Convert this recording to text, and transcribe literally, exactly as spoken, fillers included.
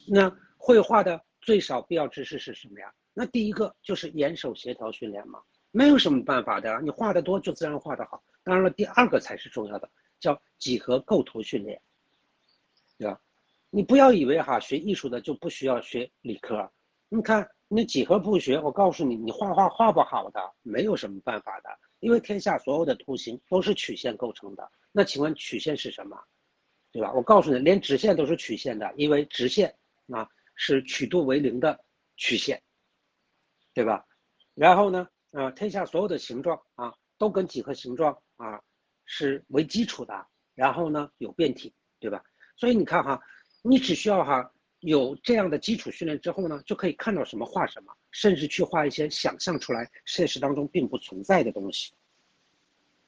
那绘画的最少必要知识是什么呀？那第一个就是眼手协调训练嘛，没有什么办法的，你画的多就自然画得好。当然了，第二个才是重要的，叫几何构图训练，对吧？你不要以为哈学艺术的就不需要学理科，你看你几何不学，我告诉你，你画画画不好的，没有什么办法的，因为天下所有的图形都是曲线构成的。那请问曲线是什么？对吧？我告诉你，连直线都是曲线的，因为直线啊是曲度为零的曲线，对吧？然后呢，啊、呃，天下所有的形状啊都跟几何形状啊是为基础的，然后呢有变体，对吧？所以你看哈，你只需要哈有这样的基础训练之后呢，就可以看到什么画什么，甚至去画一些想象出来现实当中并不存在的东西。